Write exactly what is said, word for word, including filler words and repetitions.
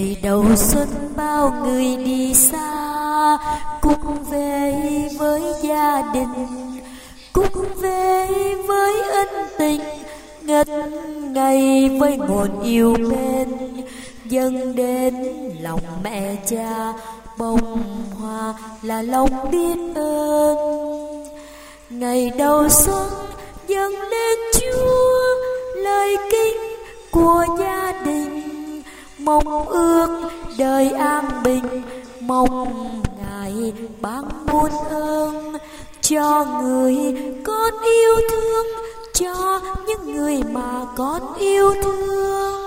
Ngày đầu xuân bao người đi xa, cùng về với gia đình, cùng về với ân tình, ngất ngây với nguồn yêu bên, dâng đến lòng mẹ cha bông hoa là lòng biết ơn. Ngày đầu xuân dâng lên Chúa lời kinh của gia đình, mong ước đời an bình, mong Ngài ban muôn ơn cho người con yêu thương, cho những người mà con yêu thương.